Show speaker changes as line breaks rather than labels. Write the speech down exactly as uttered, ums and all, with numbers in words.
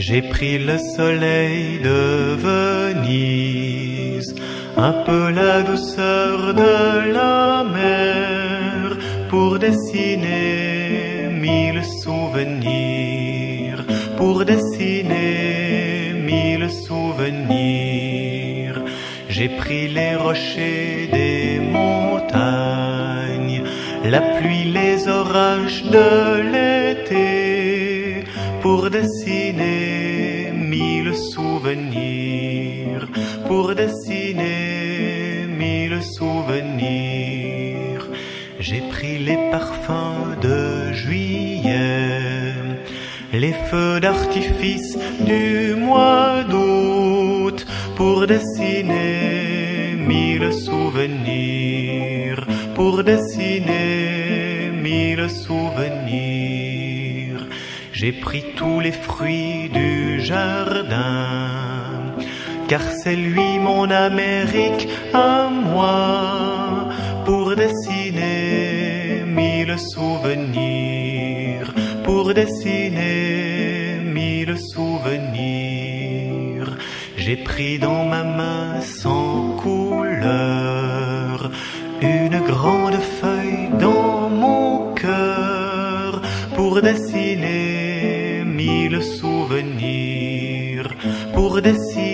J'ai pris le soleil de Venise, un peu la douceur de la mer, pour dessiner mille souvenirs, pour dessiner mille souvenirs. J'ai pris les rochers des montagnes, la pluie, les orages de l'été, pour dessiner mille souvenirs, pour dessiner mille souvenirs. J'ai pris les parfums de juillet, les feux d'artifice du mois d'août, pour dessiner mille souvenirs, pour dessiner mille souvenirs. J'ai pris tous les fruits du jardin, car c'est lui mon Amérique à moi, pour dessiner mille souvenirs, pour dessiner mille souvenirs. J'ai pris dans ma main sans couleur une grande feuille dans mon cœur, pour dessiner mille souvenirs, pour dessiner